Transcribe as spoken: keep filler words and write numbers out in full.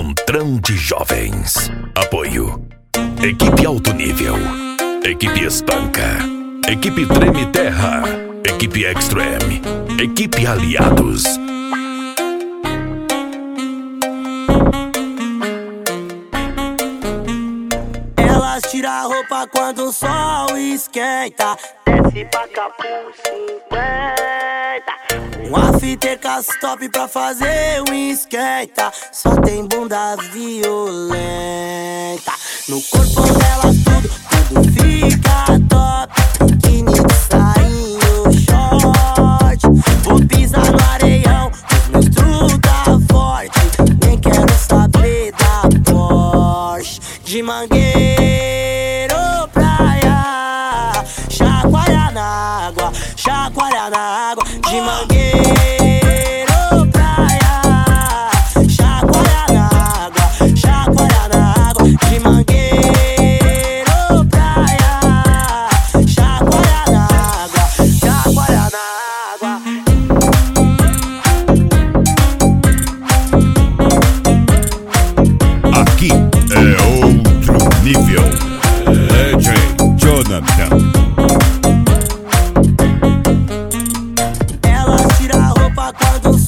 Encontrão de Jovens. Apoio Equipe Alto Nível, Equipe Espanca, Equipe Treme Terra, Equipe Extreme, Equipe Aliados. Elas tiram a roupa quando o sol esquenta, desce pra capuz cinquenta. Um after top pra fazer um esquenta, só tem bunda violenta. No corpo delas tudo, tudo fica top. Biquíni de sainho, short. Vou pisar no areião, os meus truta forte. Nem quero saber da Porsche. De Mangueiro praia, chacoalha na água, chacoalha na água. De Mangueiro praia, chacoalha na água, chacoalha na água. De Mangueiro praia, chacoalha na água, chacoalha na água. Aqui é outro nível. D J Jonathan. Elas tiram a roupa quando